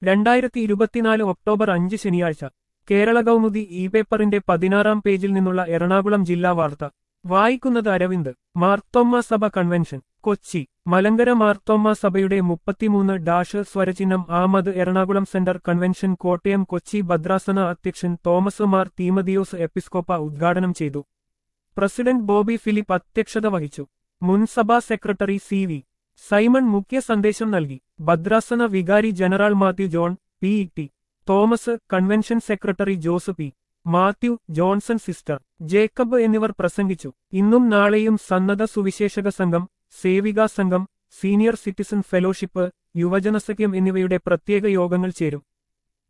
2024 October 5 ശനിയാഴ്ച Kerala Kaumudi E പേപ്പറിന്റെ 16-ാം പേജിൽ നിന്നുള്ള എറണാകുളം ജില്ലാ വാർത്ത വായിക്കുന്നത് അരവിന്ദ്. മാർത്തോമ്മ സഭ കൺവെൻഷൻ കൊച്ചി. മലങ്കര മാർത്തോമ്മ സഭയുടെ 33 സ്വരചിഹ്നം ആമത് എറണാകുളം സെന്റർ കൺവെൻഷൻ കോട്ടയം കൊച്ചി ഭദ്രാസന അധ്യക്ഷൻ തോമസ് മാർ തീമതിയോസ് എപ്പിസ്കോപ്പ ഉദ്ഘാടനം ചെയ്തു. പ്രസിഡന്റ് ബോബി ഫിലിപ്പ് അധ്യക്ഷത വഹിച്ചു. മുൻ സഭാ സെക്രട്ടറി സി.വി. സൈമൺ മുഖ്യ സന്ദേശം നൽകി. ഭദ്രാസന വികാരി general Mathew John P T. Thomas, convention secretary Jose P. Mathew, Johnson sister Jacob എന്നിവർ പ്രസംഗിച്ചു. ഇന്നും നാളെയും സന്നദ്ധ സുവിശേഷക സംഘം, സേവികാ സംഘം, സീനിയർ സിറ്റിസൺ ഫെലോഷിപ്പ്, യുവജനസഖ്യം എന്നിവയുടെ പ്രത്യേക യോഗങ്ങൾ ചേരും.